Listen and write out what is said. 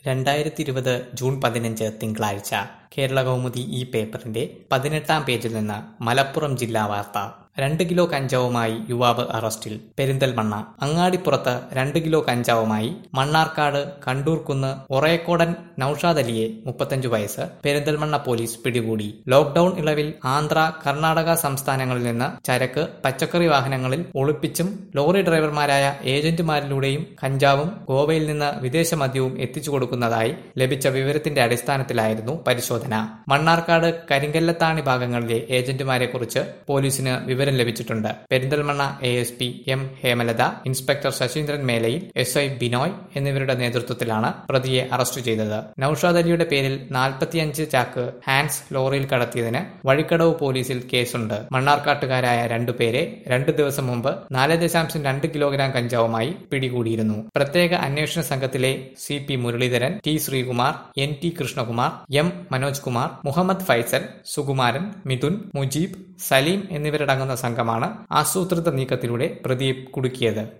2020 June 15 തിങ്കളാഴ്ച കേരളകൗമുദി ഈ പേപ്പറിന്റെ 18-ാം പേജിൽ നിന്ന് മലപ്പുറം ജില്ലാ വാർത്ത. 2 കിലോ കഞ്ചാവുമായി യുവാവ് അറസ്റ്റിൽ. പെരിന്തൽമണ്ണ. അങ്ങാടിപ്പുറത്ത് 2 കിലോ കഞ്ചാവുമായി മണ്ണാർക്കാട് കണ്ടൂർക്കുന്ന് ഒറേക്കോടൻ നൌഷാദ് അലിയെ 35 വയസ്സ് പെരിന്തൽമണ്ണ പോലീസ് പിടികൂടി. ലോക്ഡൌൺ ഇളവിൽ ആന്ധ്ര, കർണാടക സംസ്ഥാനങ്ങളിൽ നിന്ന് ചരക്ക് പച്ചക്കറി വാഹനങ്ങളിൽ ഒളിപ്പിച്ചും ലോറി ഡ്രൈവർമാരായ ഏജന്റുമാരിലൂടെയും കഞ്ചാവും ഗോവയിൽ നിന്ന് വിദേശ മദ്യവും എത്തിച്ചു കൊടുക്കുന്നതായി ലഭിച്ച വിവരത്തിന്റെ അടിസ്ഥാനത്തിലായിരുന്നു പരിശോധന. മണ്ണാർക്കാട്, കരിങ്കല്ലത്താണി ഭാഗങ്ങളിലെ ഏജന്റുമാരെ കുറിച്ച് പോലീസിന് വിവരം ലഭിച്ചിട്ടുണ്ട്. Perinthalmanna ASP M Hemalatha, inspector Sasheendran Melayil, SI Binoy എന്നിവരുടെ നേതൃത്വത്തിലാണ് പ്രതിയെ അറസ്റ്റ് ചെയ്തത്. നൌഷാദ് അലിയുടെ പേരിൽ 45 ചാക്ക് ഹാൻസ് ലോറിയിൽ കടത്തിയതിന് വഴിക്കടവ് പോലീസിൽ കേസുണ്ട്. മണ്ണാർക്കാട്ടുകാരായ 2 പേരെ 2 ദിവസം മുമ്പ് 4.2 കിലോഗ്രാം കഞ്ചാവുമായി പിടികൂടിയിരുന്നു. പ്രത്യേക അന്വേഷണ സംഘത്തിലെ CP Muraleedharan, T Sreekumar, NT Krishnakumar, M Manoj Kumar, Muhammad Faisal, Sukumaran, Mithun, Mujeeb, Saleem എന്നിവരടങ്ങുന്ന സംഘമാണ് ആസൂത്രിത നീക്കത്തിലൂടെ പ്രതിയെ കുടുക്കിയത്.